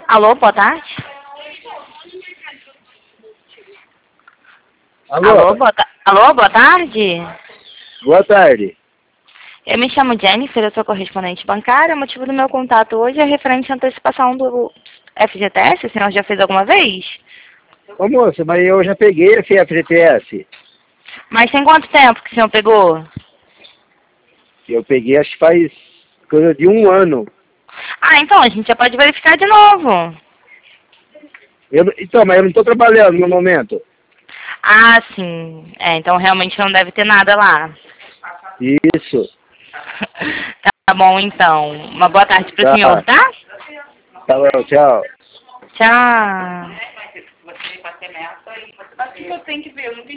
Alô, boa tarde. Alô? Alô, boa tarde. Boa tarde. Eu me chamo Jennifer, eu sou correspondente bancária. O motivo do meu contato hoje é referente à antecipação do FGTS. O senhor já fez alguma vez? Ô moça, mas eu já peguei esse FGTS. Mas tem quanto tempo que o senhor pegou? Eu peguei acho que faz coisa de 1 ano. Ah, então a gente já pode verificar de novo. Então, mas eu não estou trabalhando no momento. Ah, sim. Então realmente não deve ter nada lá. Isso. Tá bom, então. Uma boa tarde pro Tá. senhor, tá? Tá bom, tchau. Tchau.